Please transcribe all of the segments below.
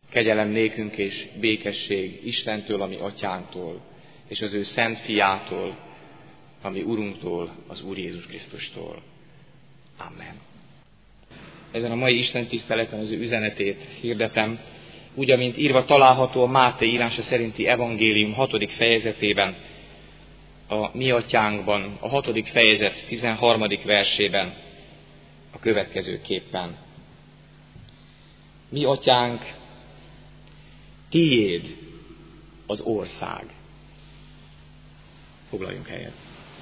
Kegyelem nékünk és békesség Istentől, ami atyánktól, és az ő szent fiától, ami Urunktól, az Úr Jézus Krisztustól. Amen. Ezen a mai Isten tiszteleten az ő üzenetét hirdetem, úgy, amint írva található a Máté írása szerinti evangélium 6. fejezetében, a Mi Atyánkban, a 6. fejezet 13. versében, a következőképpen. Mi Atyánk, tiéd az ország. Foglaljunk helyet.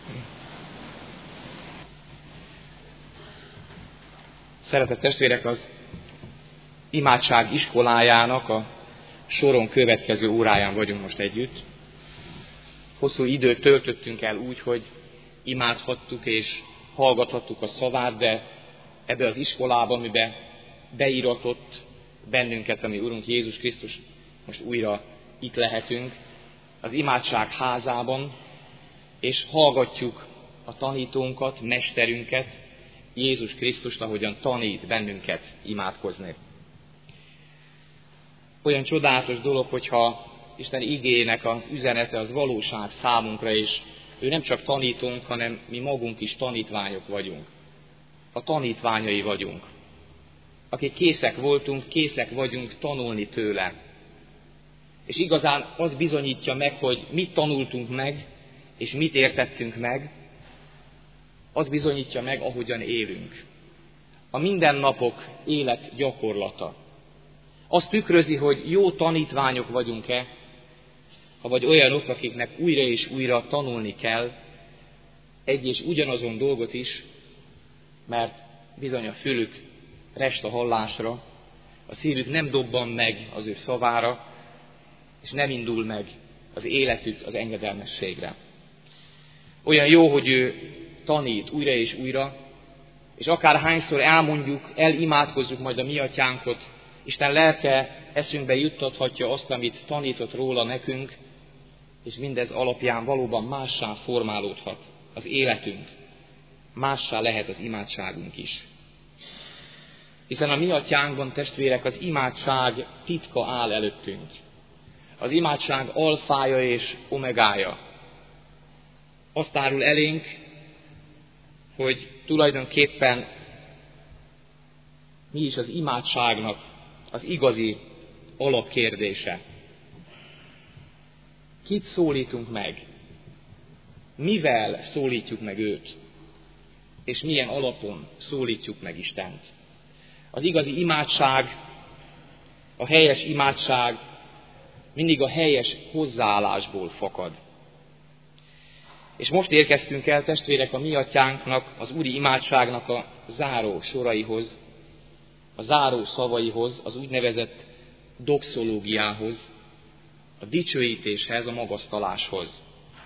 Szeretett testvérek, az imádság iskolájának a soron következő óráján vagyunk most együtt. Hosszú időt töltöttünk el úgy, hogy imádhattuk és hallgathattuk a szavát, de ebbe az iskolában, amiben beíratott bennünket, ami Urunk Jézus Krisztus, most újra itt lehetünk, az imádság házában, és hallgatjuk a tanítónkat, mesterünket, Jézus Krisztust, ahogyan tanít bennünket imádkozni. Olyan csodálatos dolog, hogyha Isten igének az üzenete az valóság számunkra, és ő nem csak tanítunk, hanem mi magunk is tanítványok vagyunk. A tanítványai vagyunk. Akik készek voltunk, készek vagyunk tanulni tőle. És igazán az bizonyítja meg, hogy mit tanultunk meg, és mit értettünk meg, az bizonyítja meg, ahogyan élünk. A mindennapok élet gyakorlata. Azt tükrözi, hogy jó tanítványok vagyunk-e, vagy olyanok, akiknek újra és újra tanulni kell egy és ugyanazon dolgot is, mert bizony a fülük rest a hallásra, a szívük nem dobban meg az ő szavára, és nem indul meg az életük az engedelmességre. Olyan jó, hogy ő tanít újra és újra, és akárhányszor elmondjuk, elimádkozzuk majd a Mi Atyánkot, Isten lelke eszünkbe juttathatja azt, amit tanított róla nekünk, és mindez alapján valóban mássá formálódhat az életünk, mássá lehet az imádságunk is. Hiszen a Mi Atyánkban, testvérek, az imádság titka áll előttünk. Az imádság alfája és omegája. Azt árul elénk, hogy tulajdonképpen mi is az imádságnak az igazi alapkérdése. Kit szólítunk meg? Mivel szólítjuk meg őt? És milyen alapon szólítjuk meg Istent? Az igazi imádság, a helyes imádság mindig a helyes hozzáállásból fakad. És most érkeztünk el, testvérek, a Mi Atyánknak, az úri imádságnak a záró soraihoz, a záró szavaihoz, az úgynevezett doxológiához, a dicsőítéshez, a magasztaláshoz.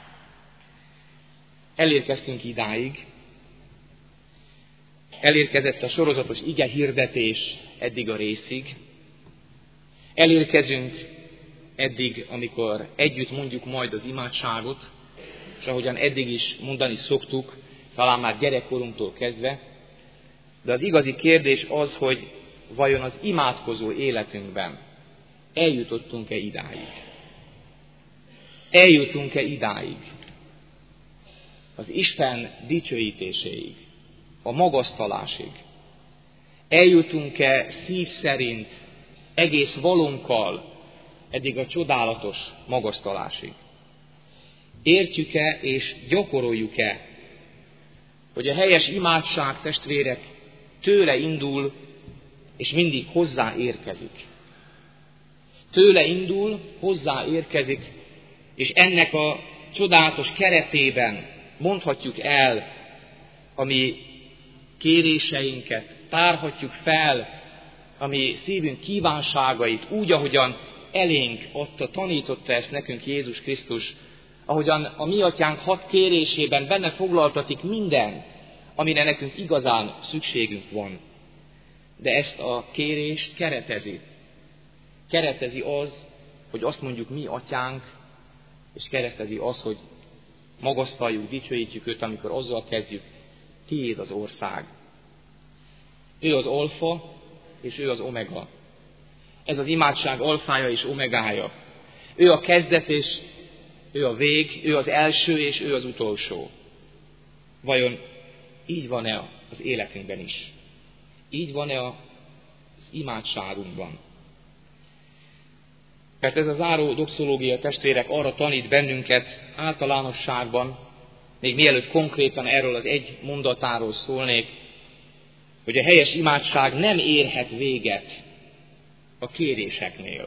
Elérkeztünk idáig, elérkezett a sorozatos ige hirdetés eddig a részig, elérkezünk eddig, amikor együtt mondjuk majd az imádságot, és ahogyan eddig is mondani szoktuk, talán már gyerekkorunktól kezdve, de az igazi kérdés az, hogy vajon az imádkozó életünkben eljutottunk-e idáig? Eljutunk-e idáig? Az Isten dicsőítéséig, a magasztalásig? Eljutunk-e szív szerint, egész valónkkal eddig a csodálatos magasztalásig? Értjük-e és gyakoroljuk-e, hogy a helyes imádság, testvérek, tőle indul, és mindig hozzá érkezik. Tőle indul, hozzá érkezik, és ennek a csodálatos keretében mondhatjuk el a mi kéréseinket, tárhatjuk fel a mi szívünk kívánságait úgy, ahogyan elénk adta, tanította ezt nekünk Jézus Krisztus, ahogyan a Mi Atyánk 6 kérésében benne foglaltatik minden, amire nekünk igazán szükségünk van. De ezt a kérést keretezi. Keretezi az, hogy azt mondjuk Mi Atyánk, és keresztezi az, hogy magasztaljuk, dicsőítjük őt, amikor azzal kezdjük, tiéd az ország. Ő az alfa, és ő az omega. Ez az imádság alfája és omegája. Ő a kezdet és ő a vég, ő az első és ő az utolsó. Vajon így van-e az életünkben is? Így van-e az imádságunkban? Mert ez a záró doxológia, testvérek, arra tanít bennünket általánosságban, még mielőtt konkrétan erről az egy mondatáról szólnék, hogy a helyes imádság nem érhet véget a kéréseknél.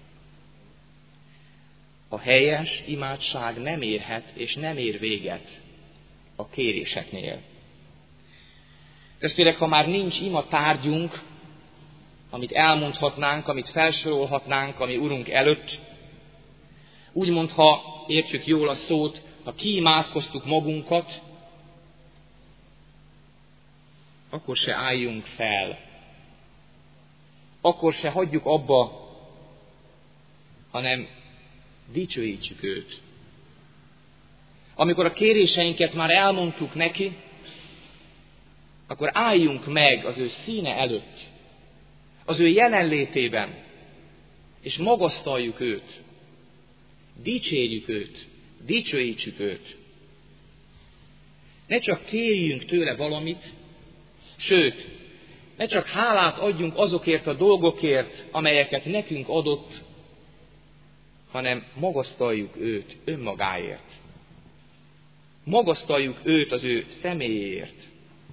A helyes imádság nem érhet és nem ér véget a kéréseknél. Testvérek, ha már nincs ima tárgyunk, amit elmondhatnánk, amit felsorolhatnánk a mi Urunk előtt, úgymond, ha értsük jól a szót, ha kiimádkoztuk magunkat, akkor se álljunk fel. Akkor se hagyjuk abba, hanem dicsőítsük őt. Amikor a kéréseinket már elmondtuk neki, akkor álljunk meg az ő színe előtt, az ő jelenlétében, és magasztaljuk őt, dicsérjük őt, dicsőítsük őt. Ne csak kérjünk tőle valamit, sőt, ne csak hálát adjunk azokért a dolgokért, amelyeket nekünk adott, hanem magasztaljuk őt önmagáért. Magasztaljuk őt az ő személyéért.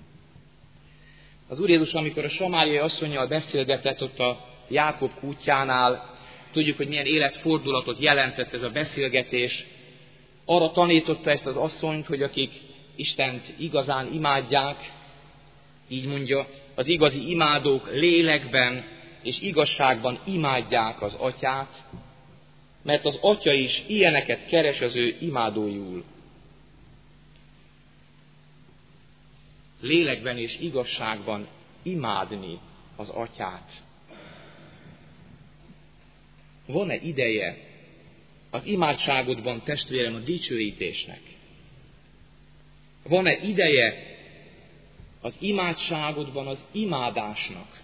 Az Úr Jézus, amikor a samáriai asszonnyal beszélgetett ott a Jákob kútjánál, tudjuk, hogy milyen életfordulatot jelentett ez a beszélgetés. Arra tanította ezt az asszonyt, hogy akik Istent igazán imádják, így mondja, az igazi imádók lélekben és igazságban imádják az Atyát, mert az Atya is ilyeneket keres az ő imádóiul. Lélekben és igazságban imádni az Atyát. Van-e ideje az imádságodban, testvérem, a dicsőítésnek? Van-e ideje az imádságodban az imádásnak?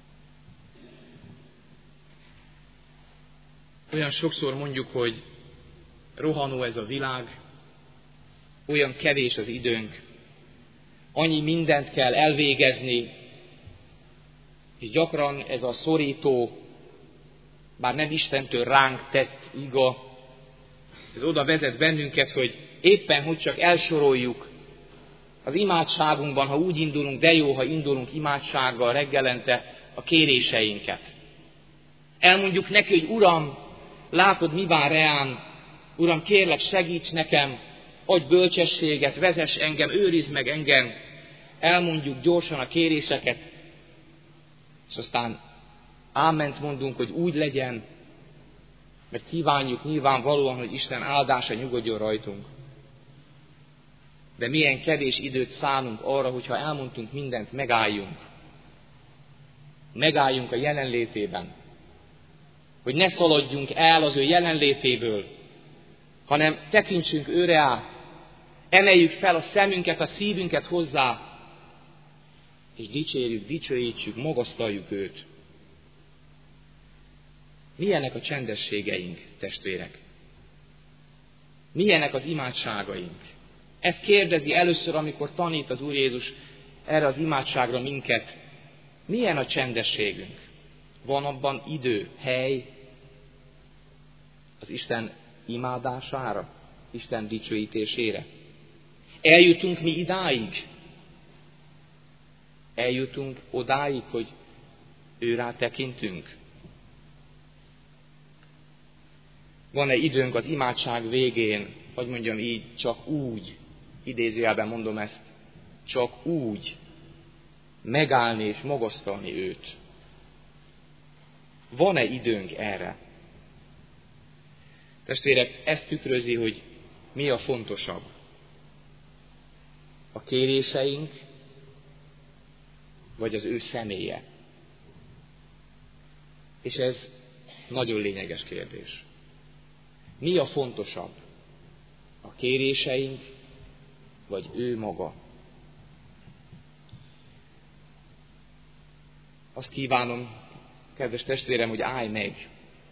Olyan sokszor mondjuk, hogy rohanó ez a világ, olyan kevés az időnk, annyi mindent kell elvégezni, és gyakran ez a szorító, bár nem Istentől ránk tett iga, ez oda vezet bennünket, hogy éppen, hogy csak elsoroljuk az imádságunkban, ha úgy indulunk, de jó, ha indulunk imádsággal reggelente, a kéréseinket. Elmondjuk neki, hogy Uram, látod, mi vár reám, Uram, kérlek, segíts nekem, adj bölcsességet, vezess engem, őrizd meg engem. Elmondjuk gyorsan a kéréseket, és aztán áment mondunk, hogy úgy legyen, mert kívánjuk nyilvánvalóan, hogy Isten áldása nyugodjon rajtunk. De milyen kevés időt szánunk arra, hogyha elmondtunk mindent, megálljunk. Megálljunk a jelenlétében. Hogy ne szaladjunk el az ő jelenlétéből, hanem tekintsünk őre át, emeljük fel a szemünket, a szívünket hozzá, és dicsérjük, dicsőítsük, magasztaljuk őt. Milyenek a csendességeink, testvérek? Milyenek az imádságaink? Ezt kérdezi először, amikor tanít az Úr Jézus erre az imádságra minket. Milyen a csendességünk? Van abban idő, hely az Isten imádására, Isten dicsőítésére? Eljutunk mi idáig? Eljutunk odáig, hogy őrá tekintünk? Van-e időnk az imádság végén, hogy mondjam így, csak úgy, idézőjelben mondom ezt, csak úgy megállni és magasztalni őt? Van-e időnk erre? Testvérek, ezt tükrözi, hogy mi a fontosabb. A kéréseink, vagy az ő személye? És ez nagyon lényeges kérdés. Mi a fontosabb? A kéréseink, vagy ő maga? Azt kívánom kedves testvérem, hogy állj meg,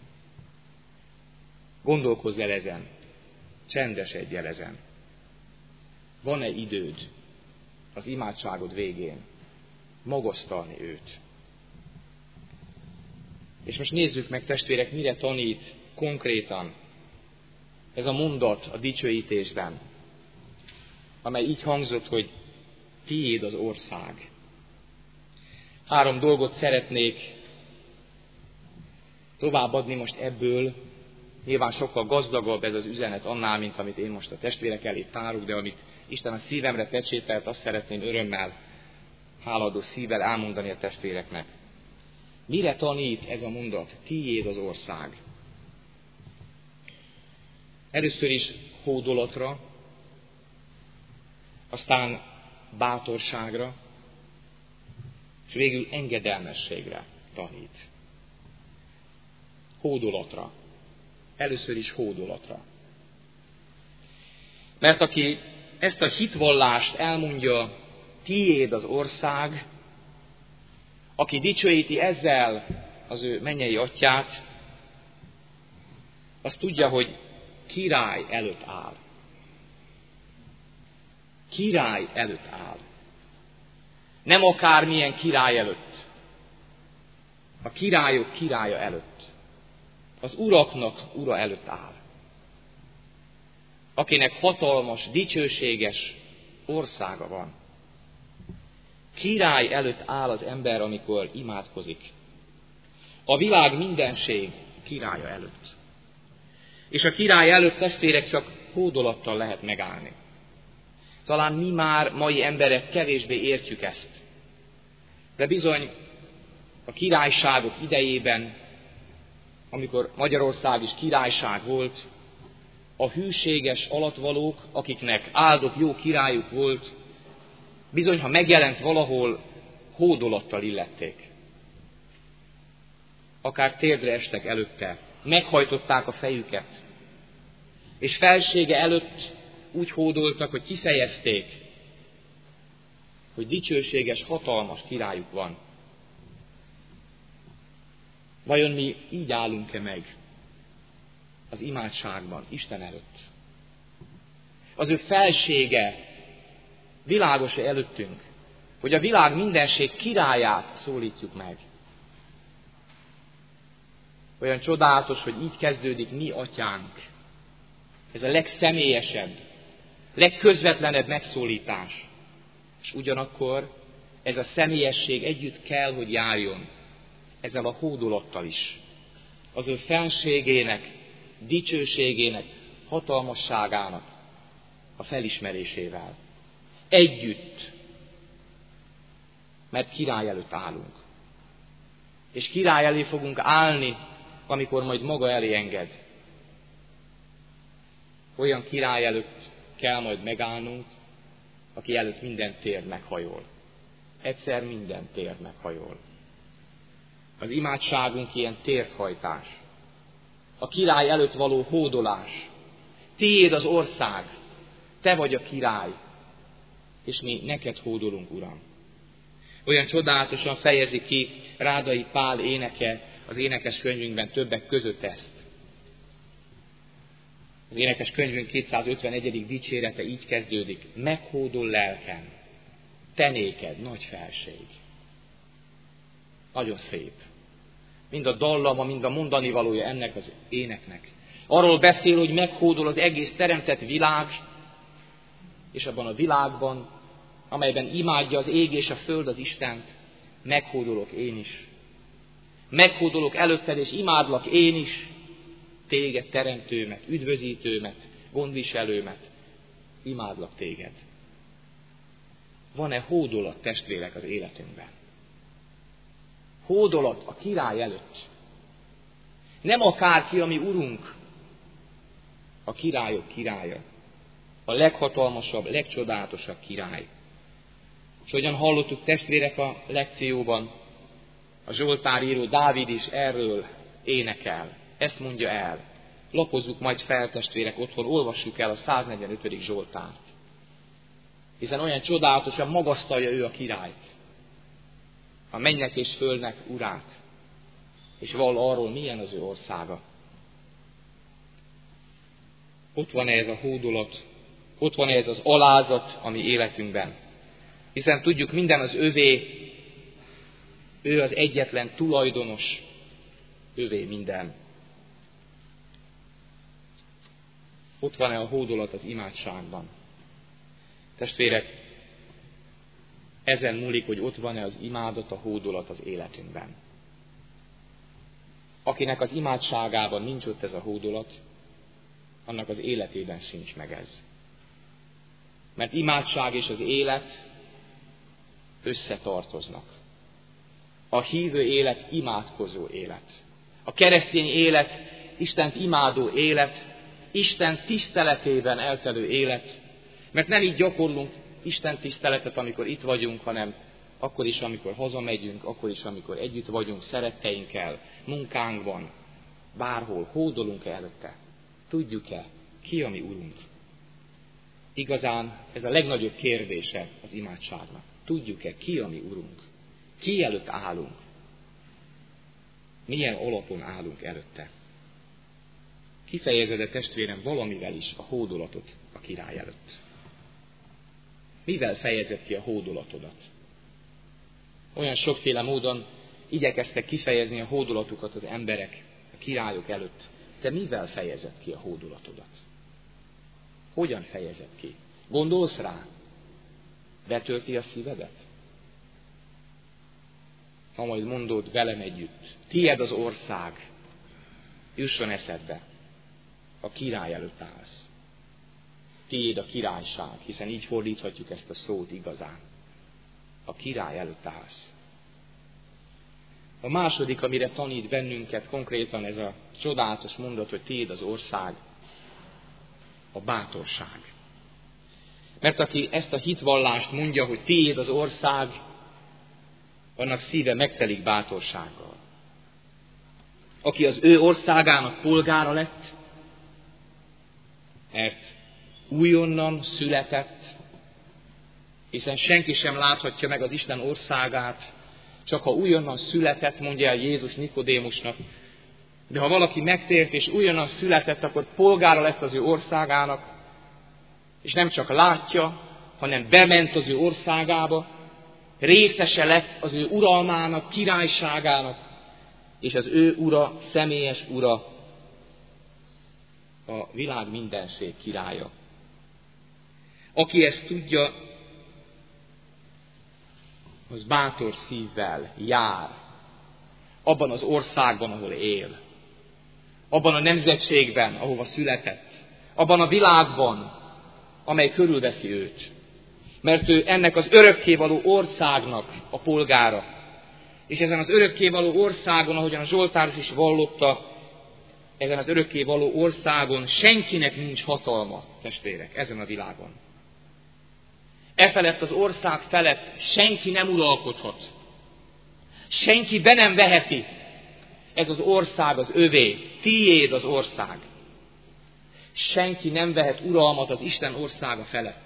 gondolkozz el ezen, csendesedj el ezen. Van-e időd az imádságod végén magasztalni őt? És most nézzük meg, testvérek, mire tanít konkrétan ez a mondat a dicsőítésben, amely így hangzott, hogy tiéd az ország. 3 dolgot szeretnék továbbadni most ebből. Nyilván sokkal gazdagabb ez az üzenet annál, mint amit én most a testvérek elé tárok, de amit Isten a szívemre pecsételt, azt szeretném örömmel, háladó szívvel elmondani a testvéreknek. Mire tanít ez a mondat? Tiéd az ország. Először is hódolatra, aztán bátorságra, és végül engedelmességre tanít. Hódolatra. Először is hódolatra. Mert aki ezt a hitvallást elmondja, tiéd az ország, aki dicsőíti ezzel az ő mennyei atyát, az tudja, hogy király előtt áll. Király előtt áll. Nem akármilyen király előtt. A királyok királya előtt. Az uraknak ura előtt áll. Akinek hatalmas, dicsőséges országa van. Király előtt áll az ember, amikor imádkozik. A világ mindenség királya előtt. És a király előtt, testvérek, csak hódolattal lehet megállni. Talán mi már mai emberek kevésbé értjük ezt. De bizony a királyságok idejében, amikor Magyarország is királyság volt, a hűséges alattvalók, akiknek áldott jó királyuk volt, bizony, ha megjelent valahol, hódolattal illették. Akár térdre estek előtte, meghajtották a fejüket, és felsége előtt úgy hódoltak, hogy kifejezték, hogy dicsőséges, hatalmas királyuk van. Vajon mi így állunk-e meg az imádságban, Isten előtt? Az ő felsége világos-e előttünk, hogy a világ mindenség királyát szólítjuk meg? Olyan csodálatos, hogy így kezdődik mi atyánk. Ez a legszemélyesebb, legközvetlenebb megszólítás. És ugyanakkor ez a személyesség együtt kell, hogy járjon ezzel a hódolattal is. Az ő fenségének, dicsőségének, hatalmasságának a felismerésével. Együtt. Mert király előtt állunk. És király elé fogunk állni, amikor majd maga elé enged. Olyan király előtt kell majd megállnunk, aki előtt minden térd meghajol. Egyszer minden térd meghajol. Az imádságunk ilyen térdhajtás. A király előtt való hódolás. Tiéd az ország, te vagy a király, és mi neked hódolunk, Uram. Olyan csodálatosan fejezi ki Rádai Pál éneke az énekes könyvünkben többek között ezt. Az énekes könyvünk 251. dicsérete így kezdődik. Meghódol lelkem, te néked nagy felség. Nagyon szép. Mind a dallama, mind a mondani valója ennek az éneknek. Arról beszél, hogy meghódol az egész teremtett világ, és abban a világban, amelyben imádja az ég és a föld az Istent, meghódolok én is. Meghódolok előtted, és imádlak én is téged, teremtőmet, üdvözítőmet, gondviselőmet. Imádlak téged. Van-e hódolat, testvérek, az életünkben? Hódolat a király előtt. Nem akárki, ami urunk, a királyok királya. A leghatalmasabb, legcsodálatosabb király. És hogyan hallottuk, testvérek, a lekcióban, a Zsoltáríró Dávid is erről énekel. Ezt mondja el. Lapozzuk majd fel, testvérek, otthon, olvassuk el a 145. Zsoltárt. Hiszen olyan csodálatosan magasztalja ő a királyt, a mennyek és földnek urát. és vall arról, milyen az ő országa. Ott van-e ez a hódolat, ott van-e ez az alázat a mi életünkben. Hiszen tudjuk, minden az övé, ő az egyetlen tulajdonos, övé minden. Ott van-e a hódolat az imádságban? Testvérek, ezen múlik, hogy ott van-e az imádat, a hódolat az életünkben. Akinek az imádságában nincs ott ez a hódolat, annak az életében sincs meg ez. Mert imádság és az élet összetartoznak. A hívő élet imádkozó élet. A keresztény élet Istent imádó élet, Isten tiszteletében eltelő élet, mert nem így gyakorlunk Isten tiszteletet, amikor itt vagyunk, hanem akkor is, amikor hazamegyünk, akkor is, amikor együtt vagyunk szeretteinkkel, munkánkban, bárhol, hódolunk előtte. Tudjuk-e, ki a mi Urunk? Igazán ez a legnagyobb kérdése az imádságnak. Tudjuk-e, ki a mi Urunk? Ki előtt állunk? Milyen alapon állunk előtte? Kifejezed-e, testvérem, valamivel is a hódolatot a király előtt? Mivel fejezed ki a hódolatodat? Olyan sokféle módon igyekeztek kifejezni a hódolatukat az emberek, a királyok előtt. Te mivel fejezed ki a hódolatodat? Hogyan fejezed ki? Gondolsz rá? Betölti a szívedet? Ha majd mondod velem együtt, tied az ország, jusson eszedbe, a király előtt állsz. Tiéd a királyság, hiszen így fordíthatjuk ezt a szót igazán. A király előtt állsz. A második, amire tanít bennünket konkrétan ez a csodálatos mondat, hogy tiéd az ország, a bátorság. Mert aki ezt a hitvallást mondja, hogy tiéd az ország, annak szíve megtelik bátorsággal. Aki az ő országának polgára lett, mert újonnan született, hiszen senki sem láthatja meg az Isten országát, csak ha újonnan született, mondja el Jézus Nikodémusnak. De ha valaki megtért és újonnan született, akkor polgára lett az ő országának, és nem csak látja, hanem bement az ő országába, részese lett az ő uralmának, királyságának, és az ő ura, személyes ura, a világ mindenség királya. Aki ezt tudja, az bátor szívvel jár abban az országban, ahol él, abban a nemzetségben, ahova született, abban a világban, amely körülveszi őt. Mert ő ennek az örökkévaló országnak a polgára. És ezen az örökkévaló országon, ahogyan a Zsoltáros is vallotta, ezen az örökkévaló országon senkinek nincs hatalma, testvérek, ezen a világon. Efelett az ország felett senki nem uralkodhat. Senki be nem veheti. Ez az ország az övé, tiéd az ország. Senki nem vehet uralmat az Isten országa felett.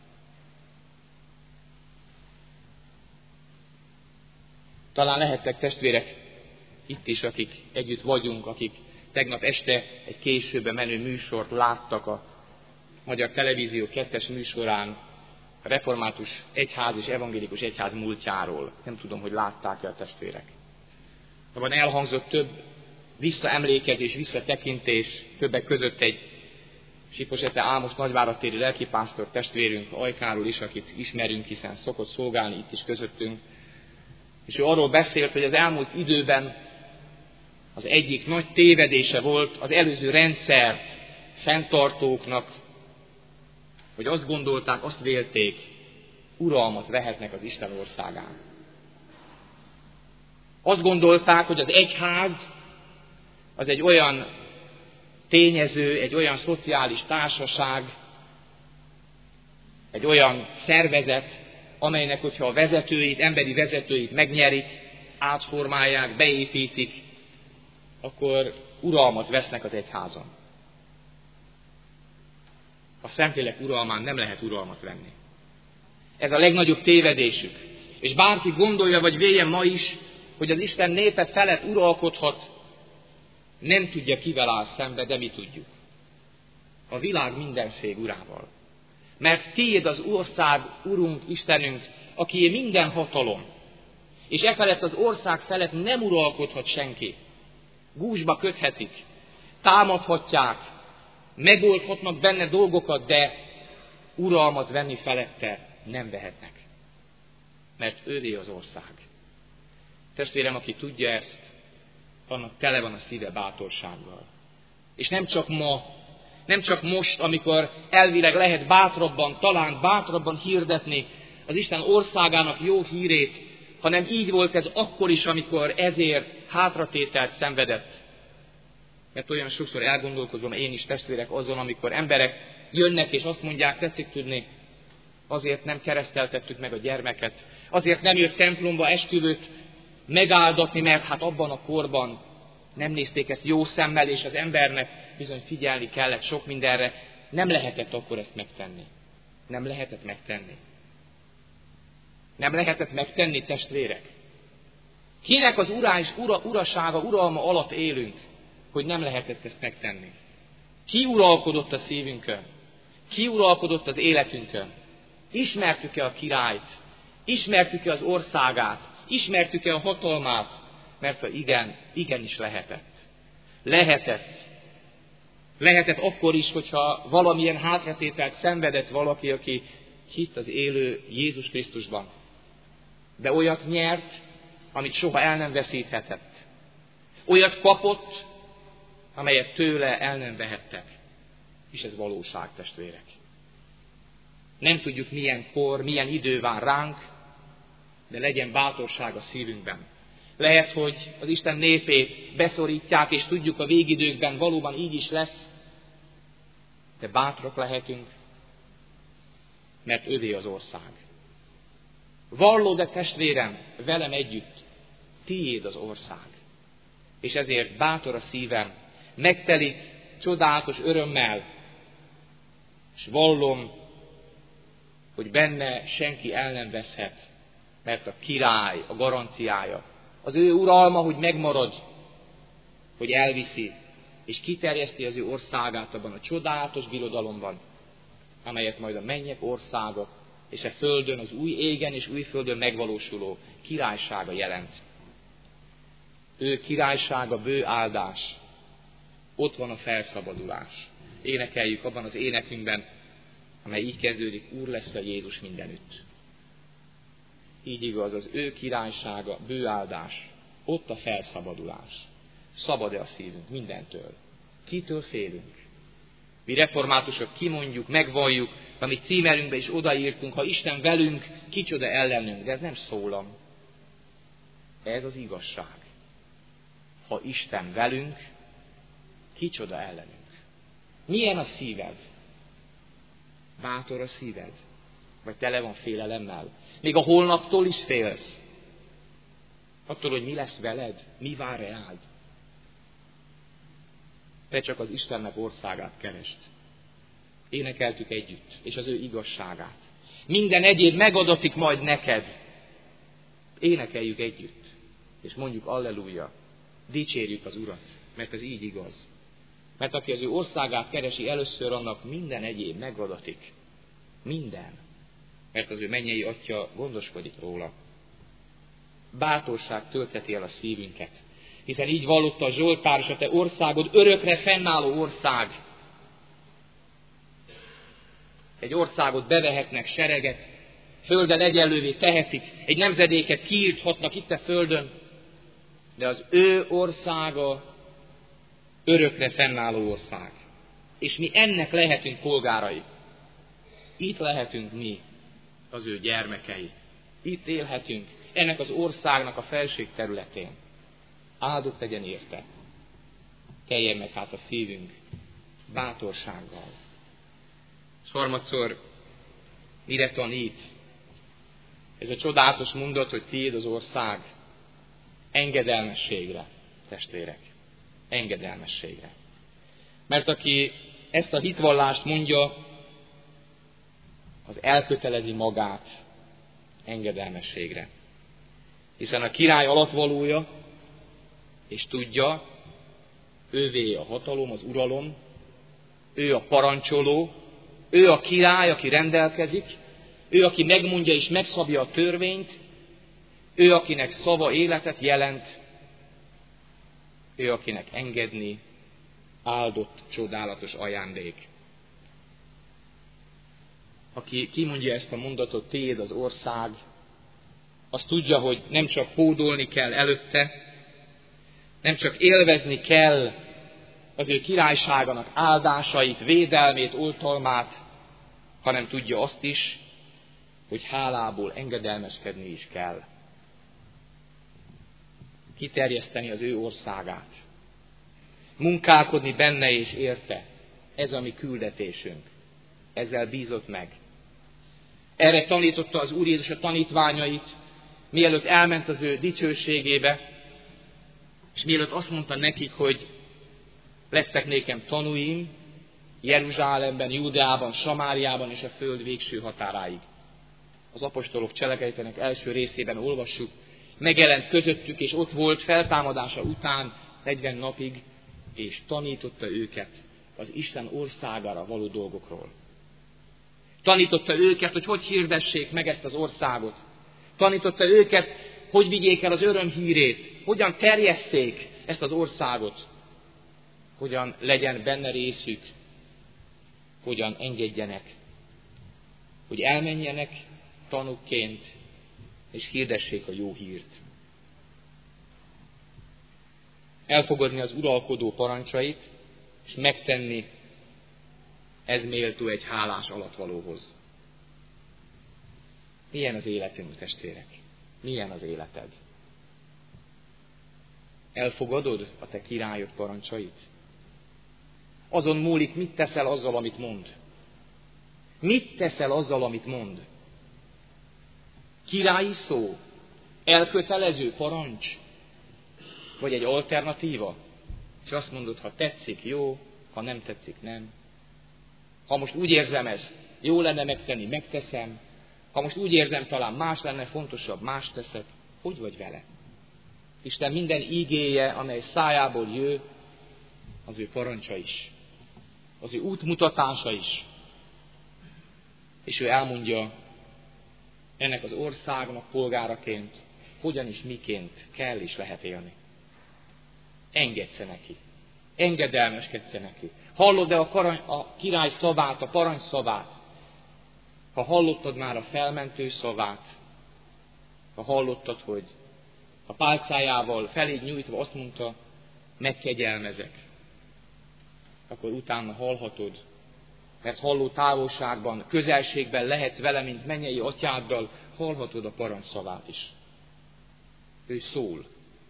Talán lehettek testvérek itt is, akik együtt vagyunk, akik tegnap este egy későbbre menő műsort láttak a Magyar Televízió 2-es műsorán, a református egyház és evangélikus egyház múltjáról. Nem tudom, hogy látták-e a testvérek. Abban elhangzott több visszaemlékezés, visszatekintés, többek között egy Siposete Ámos nagyvárad téri lelkipásztor testvérünk, Ajkáról is, akit ismerünk, hiszen szokott szolgálni itt is közöttünk. És ő arról beszélt, hogy az elmúlt időben az egyik nagy tévedése volt az előző rendszert fenntartóknak, hogy azt gondolták, azt vélték, uralmat vehetnek az Isten országán. Azt gondolták, hogy az egyház az egy olyan tényező, egy olyan szociális társaság, egy olyan szervezet, amelynek, hogyha a vezetőit, emberi vezetőit megnyerik, átformálják, beépítik, akkor uralmat vesznek az egyházon. A Szentlélek uralmán nem lehet uralmat venni. Ez a legnagyobb tévedésük. És bárki gondolja, vagy véljen ma is, hogy az Isten népe felett uralkodhat, nem tudja, kivel áll szembe, de mi tudjuk. A világ mindenség urával. Mert tiéd az ország, Urunk, Istenünk, akié minden hatalom. És e felett az ország felett nem uralkodhat senki. Gúzsba köthetik, támadhatják, megoldhatnak benne dolgokat, de uralmat venni felette nem vehetnek. Mert ővé az ország. Testvérem, aki tudja ezt, annak tele van a szíve bátorsággal. És nem csak ma, nem csak most, amikor elvileg lehet talán bátrabban hirdetni az Isten országának jó hírét, hanem így volt ez akkor is, amikor ezért hátratételt szenvedett. Mert olyan sokszor elgondolkozom én is, testvérek, azon, amikor emberek jönnek és azt mondják, tetszik tudni, azért nem kereszteltettük meg a gyermeket, azért nem jött templomba esküvőt megáldatni, mert hát abban a korban nem nézték ezt jó szemmel, és az embernek bizony figyelni kellett sok mindenre. Nem lehetett akkor ezt megtenni. Nem lehetett megtenni. Nem lehetett megtenni, testvérek. Kinek az urasága, uralma alatt élünk, hogy nem lehetett ezt megtenni? Ki uralkodott a szívünkön? Ki uralkodott az életünkön? Ismertük-e a királyt? Ismertük-e az országát? Ismertük-e a hatalmát? Mert ha igen, igenis lehetett. Lehetett akkor is, hogyha valamilyen hátratételt szenvedett valaki, aki hitt az élő Jézus Krisztusban. De olyat nyert, amit soha el nem veszíthetett. Olyat kapott, amelyet tőle el nem vehettek. És ez valóság, testvérek. Nem tudjuk, milyen kor, milyen idő vár ránk, de legyen bátorság a szívünkben. Lehet, hogy az Isten népét beszorítják, és tudjuk, a végidőkben valóban így is lesz, de bátrak lehetünk, mert övé az ország. Vallod-e, testvérem, velem együtt, tiéd az ország. És ezért bátor a szívem, megtelik csodálatos örömmel, és vallom, hogy benne senki el nem veszhet, mert a király, a garanciája, az ő uralma, hogy megmarad, hogy elviszi, és kiterjeszti az ő országát abban a csodálatos birodalomban, amelyet majd a mennyek országa, és a földön, az új égen és új földön megvalósuló királysága jelent. Ő királysága, bő áldás. Ott van a felszabadulás. Énekeljük abban az énekünkben, amely így kezdődik, Úr lesz a Jézus mindenütt. Így igaz, az ő királysága, bő áldás. Ott a felszabadulás. Szabad-e a szívünk mindentől? Kitől félünk? Mi reformátusok kimondjuk, megvalljuk, amit címerünkbe is odaírtunk, ha Isten velünk, kicsoda ellenünk. De ez nem szólam. Ez az igazság. Ha Isten velünk, kicsoda ellenünk. Milyen a szíved? Bátor a szíved? Vagy tele van félelemmel? Még a holnaptól is félsz. Attól, hogy mi lesz veled, mi vár rád. Te csak az Istennek országát kerest. Énekeltük együtt, és az ő igazságát. Minden egyéb megadatik majd neked. Énekeljük együtt, és mondjuk alleluja. Dicsérjük az Urat, mert ez így igaz. Mert aki az ő országát keresi először, annak minden egyéb megadatik. Minden. Mert az ő mennyei Atya gondoskodik róla. Bátorság töltheti el a szívünket. Hiszen így vallotta a Zsoltár, és a te országod örökre fennálló ország. Egy országot bevehetnek sereget, földdel egyenlővé tehetik, egy nemzedéket kiirthatnak itt a földön, de az ő országa örökre fennálló ország. És mi ennek lehetünk polgárai. Itt lehetünk mi, az ő gyermekei. Itt élhetünk, ennek az országnak a felség területén. Áldott legyen érte. Keljen meg hát a szívünk bátorsággal. És harmadszor, mire tanít? Ez a csodálatos mondat, hogy tiéd az ország. Engedelmességre, testvérek. Engedelmességre. Mert aki ezt a hitvallást mondja, az elkötelezi magát engedelmességre. Hiszen a király alattvalója, és tudja, ővé a hatalom, az uralom, ő a parancsoló, ő a király, aki rendelkezik, ő, aki megmondja és megszabja a törvényt, ő, akinek szava életet jelent, ő, akinek engedni áldott, csodálatos ajándék. Aki kimondja ezt a mondatot, tiéd az ország, az tudja, hogy nem csak hódolni kell előtte, nem csak élvezni kell az ő királyságának áldásait, védelmét, oltalmát, hanem tudja azt is, hogy hálából engedelmeskedni is kell. Kiterjeszteni az ő országát. Munkálkodni benne és érte. Ez a mi küldetésünk. Ezzel bízott meg. Erre tanította az Úr Jézus a tanítványait, mielőtt elment az ő dicsőségébe, és mielőtt azt mondta nekik, hogy lesztek nékem tanúim, Jeruzsálemben, Júdeában, Samáriában és a föld végső határáig. Az apostolok cselekedeteinek első részében olvassuk, megjelent közöttük, és ott volt feltámadása után 40 napig, és tanította őket az Isten országára való dolgokról. Tanította őket, hogy hirdessék meg ezt az országot. Tanította őket, hogy vigyék el az öröm hírét, hogyan terjesszék ezt az országot, hogyan legyen benne részük, hogyan engedjenek, hogy elmenjenek tanúkként, és hirdessék a jó hírt. Elfogadni az uralkodó parancsait, és megtenni, ez méltó egy hálás alattvalóhoz. Milyen az életünk, testvérek? Milyen az életed? Elfogadod a te királyod parancsait? Azon múlik, mit teszel azzal, amit mond. Mit teszel azzal, amit mond? Királyi szó, elkötelező parancs, vagy egy alternatíva, és azt mondod, ha tetszik, jó, ha nem tetszik, nem. Ha most úgy érzem ezt, jó lenne megtenni, megteszem. Ha most úgy érzem, talán más lenne fontosabb, más teszek. Hogy vagy vele? Isten minden ígéje, amely szájából jön, az ő parancsa is. Az ő útmutatása is. És ő elmondja ennek az országnak polgáraként, hogyan és miként kell és lehet élni. Engedsz neki. Engedelmeskedsz neki. Hallod-e a király szavát, a parancs szavát? Ha hallottad már a felmentő szavát, ha hallottad, hogy a pálcájával feléd nyújtva azt mondta, megkegyelmezek, akkor utána hallhatod, mert halló távolságban, közelségben lehetsz vele, mint mennyei atyáddal, hallhatod a parancs szavát is. Ő szól.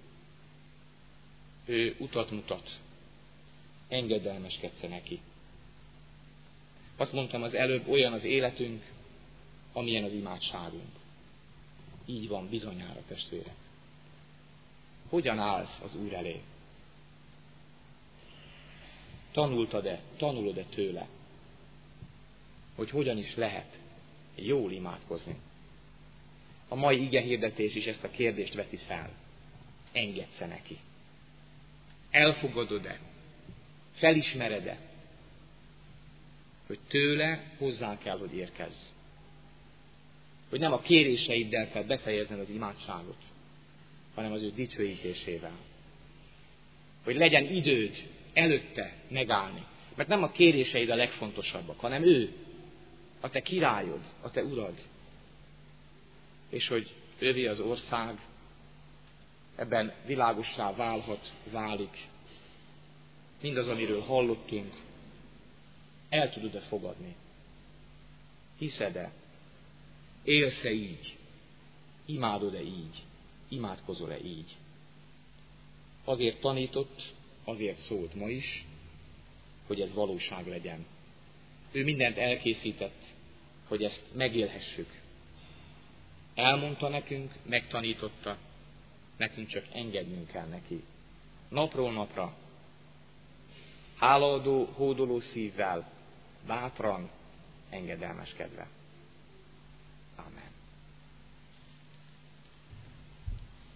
Ő utat mutat. Engedelmeskedsz neki. Azt mondtam az előbb, olyan az életünk, amilyen az imádságunk. Így van bizonyára, testvérek. Hogyan állsz az Úr elé? Tanulod-e tőle, hogy hogyan is lehet jól imádkozni? A mai igehirdetés is ezt a kérdést veti fel. Engedsz-e neki? Elfogadod-e? Felismered-e? Hogy tőle hozzá kell, hogy érkezz. Hogy nem a kéréseiddel kell befejezned az imádságot, hanem az ő dicsőítésével. Hogy legyen időd előtte megállni. Mert nem a kéréseid a legfontosabbak, hanem ő, a te királyod, a te urad. És hogy ővé az ország, ebben világossá válik. Mindaz, amiről hallottunk, el tudod-e fogadni? Hiszed-e? Élsz-e így? Imádod-e így? Imádkozol-e így? Azért tanított, azért szólt ma is, hogy ez valóság legyen. Ő mindent elkészített, hogy ezt megélhessük. Elmondta nekünk, megtanította, nekünk csak engednünk kell neki. Napról napra, hálaadó, hódoló szívvel, bátran, engedelmeskedve. Amen.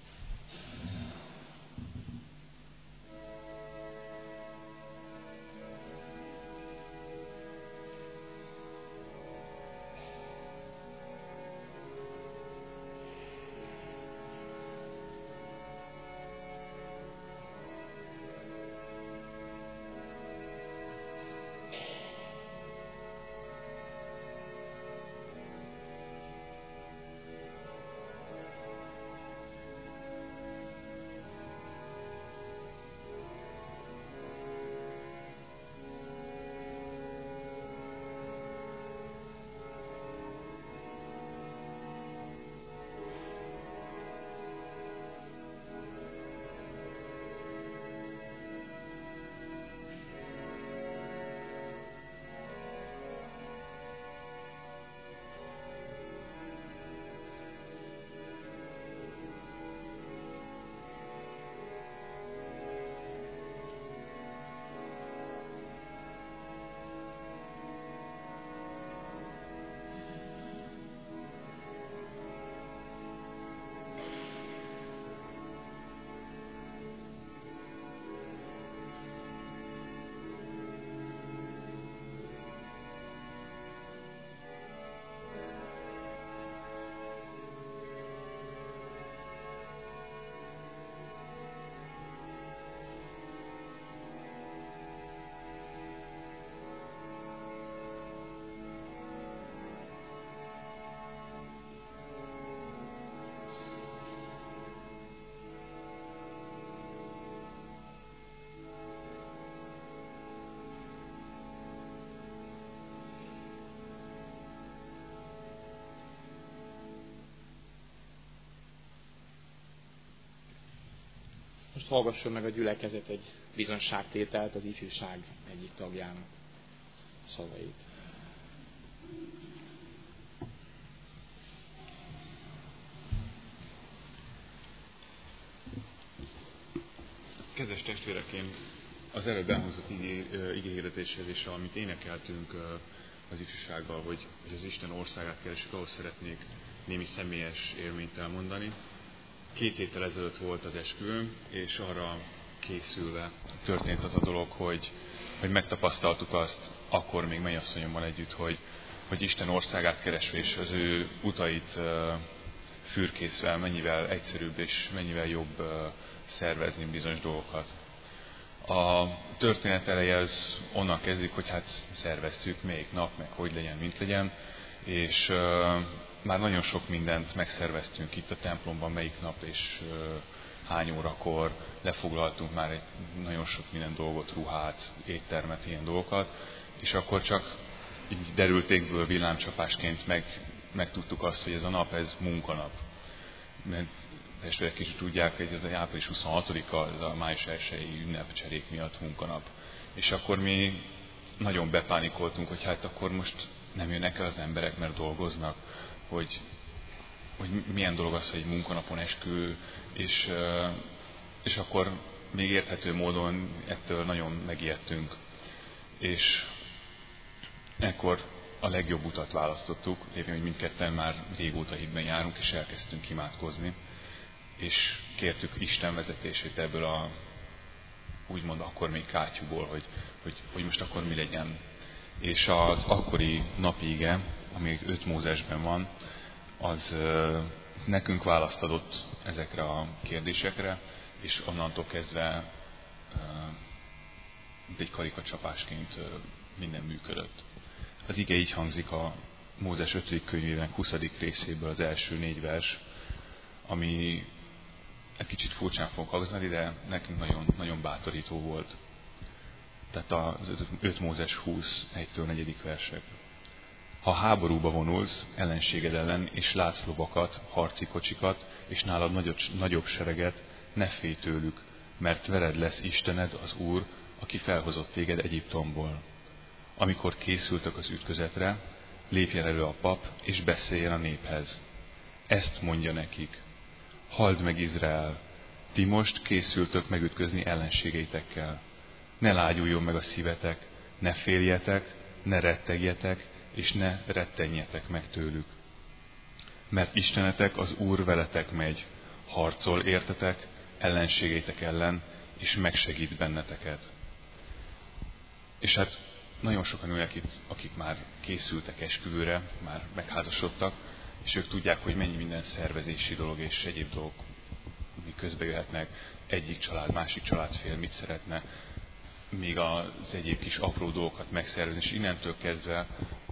most hallgasson meg a gyülekezet egy bizonságtételt az ifjúság egyik tagjának szavait. Kedves testvérek, én az előbb elhangzott igéhirdetéshez és amit énekeltünk az ifjúsággal, hogy az Isten országát keresünk, ahhoz szeretnék némi személyes élményt elmondani. 2 héttel ezelőtt volt az esküvőm, és arra készülve történt az a dolog, hogy megtapasztaltuk azt, akkor még mennyasszonyommal együtt, hogy Isten országát keresve és az ő utait fürkészve mennyivel egyszerűbb és mennyivel jobb szervezni bizonyos dolgokat. A történet eleje az onnan kezdik, hogy hát szerveztük melyik nap, meg hogy legyen, mint legyen, és már nagyon sok mindent megszerveztünk itt a templomban, melyik nap és hány órakor, lefoglaltunk már nagyon sok minden dolgot, ruhát, éttermet, ilyen dolgokat, és akkor csak így derültékből villámcsapásként megtudtuk azt, hogy ez a nap, ez munkanap. Mert testvérek is tudják, hogy ez az április 26-a, ez a május 1-i ünnepcserék miatt munkanap. És akkor mi nagyon bepánikoltunk, hogy hát akkor most nem jönnek el az emberek, mert dolgoznak, hogy milyen dolog az, hogy egy munkanapon esküvő, és akkor még érthető módon ettől nagyon megijedtünk. És ekkor a legjobb utat választottuk, lévén, hogy mindketten már régóta hitben járunk, és elkezdtünk imádkozni. És kértük Isten vezetését ebből a úgymond akkor még kátyúból, hogy most akkor mi legyen. És az akkori napige, ami 5 Mózesben van, az nekünk választ adott ezekre a kérdésekre, és onnantól kezdve egy karikacsapásként minden működött. Az ige így hangzik a Mózes 5. könyvének 20. részéből az első 4 vers, ami egy kicsit furcsán fog hangzani, de nekünk nagyon, nagyon bátorító volt. Tehát az 5 Mózes 20, 1-től 4. versek. Ha háborúba vonulsz ellenséged ellen, és látsz lovakat, harci kocsikat, és nálad nagyobb sereget, ne félj tőlük, mert veled lesz Istened, az Úr, aki felhozott téged Egyiptomból. Amikor készültök az ütközetre, lépjen elő a pap, és beszéljen a néphez. Ezt mondja nekik: halld meg, Izrael! Ti most készültök megütközni ellenségeitekkel. Ne lágyuljon meg a szívetek, ne féljetek, ne rettegjetek, és ne rettenjetek meg tőlük. Mert Istenetek, az Úr veletek megy, harcol értetek ellenségeitek ellen, és megsegít benneteket. És hát nagyon sokan ülnek itt, akik már készültek esküvőre, már megházasodtak, és ők tudják, hogy mennyi minden szervezési dolog és egyéb dolgok, mi közbe jöhetnek, egyik család, másik családfél mit szeretne, még az egyéb kis apró dolgokat megszervezni, és innentől kezdve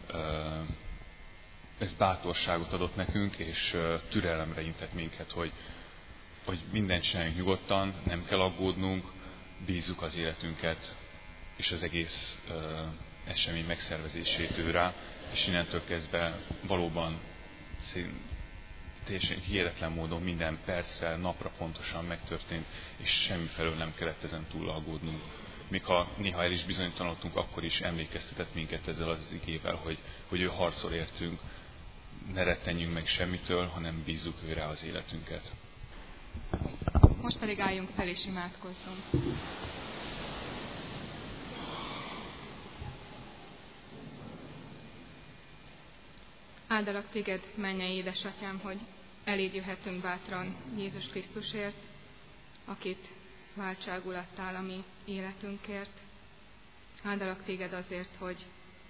ez bátorságot adott nekünk, és türelemre intett minket, hogy mindent csináljunk nyugodtan, nem kell aggódnunk, bízzuk az életünket, és az egész esemény megszervezését ő rá, és innentől kezdve valóban teljesen hihetetlen módon minden percre, napra pontosan megtörtént, és semmifelől nem kellett ezen túl aggódnunk. Míg ha néha el is bizonytalanodtunk, akkor is emlékeztetett minket ezzel az igével, hogy ő harcol értünk, ne rettenjünk meg semmitől, hanem bízzuk ő rá az életünket. Most pedig álljunk fel és imádkozzunk. Áldalak téged, mennyei édesatyám, hogy eléd jöhetünk bátran Jézus Krisztusért, akit váltságul adtál a mi életünkért. Áldalak téged azért, hogy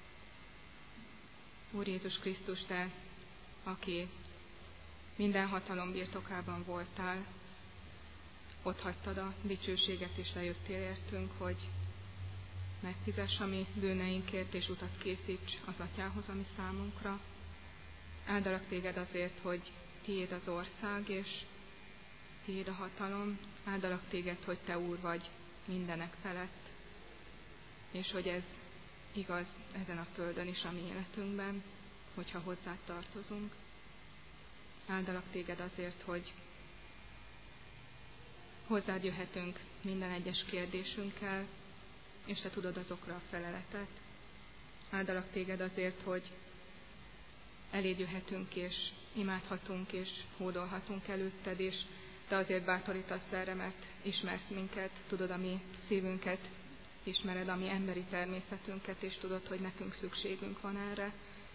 Úr Jézus Krisztus, te, aki minden hatalom birtokában voltál, ott hagytad a dicsőséget, és lejöttél értünk, hogy megfizess a mi bűneinkért, és utat készíts az Atyához, ami számunkra. Áldalak téged azért, hogy tiéd az ország, és tiéd a hatalom. Áldalak téged, hogy te Úr vagy mindenek felett, és hogy ez igaz ezen a földön is a mi életünkben, hogyha hozzád tartozunk. Áldalak téged azért, hogy hozzád jöhetünk minden egyes kérdésünkkel, és te tudod azokra a feleletet. Áldalak téged azért, hogy eléd jöhetünk, és imádhatunk, és hódolhatunk előtted, és te azért bátorítasz erre, mert ismersz minket, tudod a mi szívünket, ismered a mi emberi természetünket, és tudod, hogy nekünk szükségünk van erre.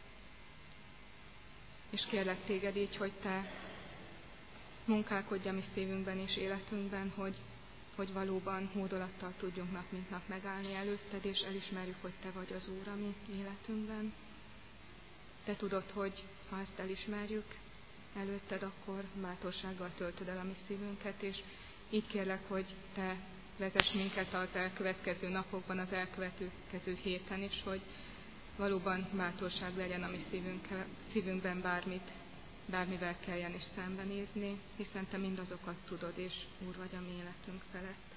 És kérlek téged így, hogy te munkálkodj a mi szívünkben és életünkben, hogy valóban hódolattal tudjunk nap mint nap megállni előtted, és elismerjük, hogy te vagy az Úr a mi életünkben. Te tudod, hogy ha ezt elismerjük előtted, akkor bátorsággal töltöd el a mi szívünket, és így kérlek, hogy te vezess minket az elkövetkező napokban, az elkövetkező héten is, hogy valóban bátorság legyen a mi szívünkben bármivel kelljen is szembenézni, hiszen te mindazokat tudod, és Úr vagy a mi életünk felett.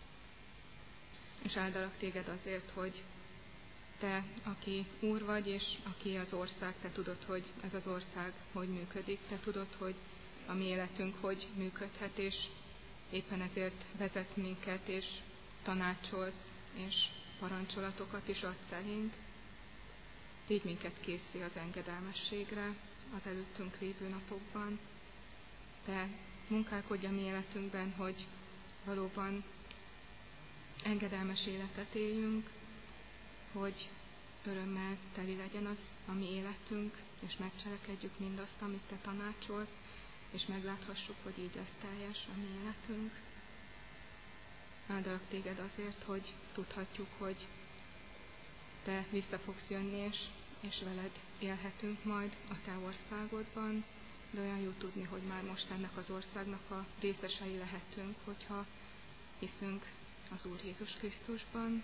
És áldalak téged azért, hogy te, aki Úr vagy, és aki az ország, te tudod, hogy ez az ország hogy működik, te tudod, hogy a mi életünk hogy működhet, és éppen ezért vezet minket, és tanácsolsz, és parancsolatokat is adsz elénk. Így minket készíti az engedelmességre az előttünk lévő napokban. Te munkálkodj a mi életünkben, hogy valóban engedelmes életet éljünk, hogy örömmel teli legyen az a mi életünk, és megcselekedjük mindazt, amit te tanácsolsz, és megláthassuk, hogy így lesz teljes a mi életünk. Áldalak téged azért, hogy tudhatjuk, hogy te vissza fogsz jönni, és veled élhetünk majd a te országodban, de olyan jó tudni, hogy már most ennek az országnak a részesei lehetünk, hogyha hiszünk az Úr Jézus Krisztusban.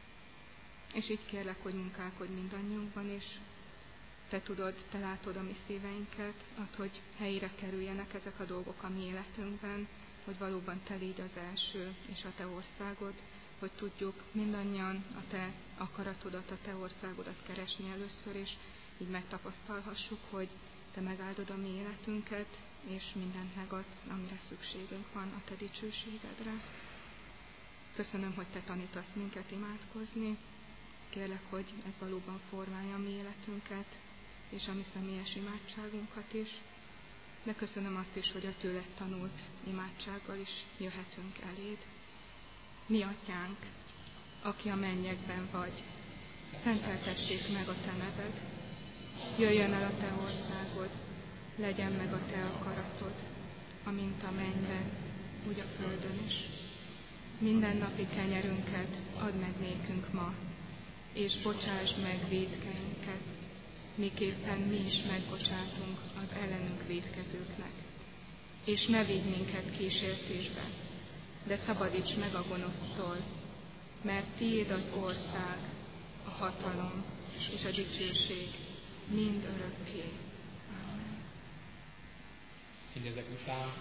És így kérlek, hogy munkálkodj mindannyiunkban, és te tudod, te látod a mi szíveinket, add, hogy helyére kerüljenek ezek a dolgok a mi életünkben, hogy valóban te légy az első, és a te országod, hogy tudjuk mindannyian a te akaratodat, a te országodat keresni először, és így megtapasztalhassuk, hogy te megáldod a mi életünket, és mindent megadsz, amire szükségünk van a te dicsőségedre. Köszönöm, hogy te tanítasz minket imádkozni. Kérlek, hogy ez valóban formálja a mi életünket, és a mi személyes imádságunkat is. De köszönöm azt is, hogy a tőled tanult imádsággal is jöhetünk eléd. Mi atyánk, aki a mennyekben vagy, szenteltessék meg a te neved. Jöjjön el a te országod, legyen meg a te akaratod, amint a mennyben, úgy a földön is. Minden napi kenyerünket add meg nékünk ma, és bocsásd meg vétkeinket, miképpen mi is megbocsátunk az ellenünk vétkezőknek. És ne vigy minket kísértésbe, de szabadíts meg a gonosztól, mert tiéd az ország, a hatalom és a dicsőség mind örökké. Amen. Mindezek után,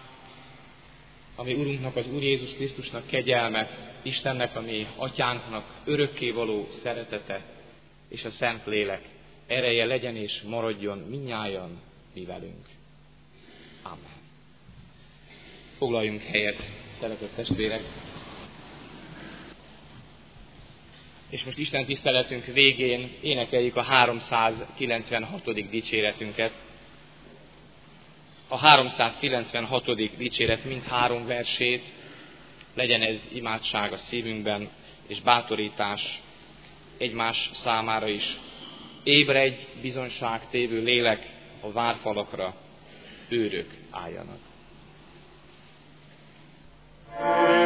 ami Urunknak, az Úr Jézus Krisztusnak kegyelme, Istennek, a mi Atyánknak örökké való szeretete és a Szent Lélek ereje legyen és maradjon mindnyájan mi velünk. Amen. Foglaljunk helyet, szeretett testvérek! És most Isten tiszteletünk végén énekeljük a 396. dicséretünket. A 396. dicséret mindhárom versét, legyen ez imádság a szívünkben, és bátorítás egymás számára is. Ébredj, bizonyságtévő lélek, a várfalakra őrök álljanak.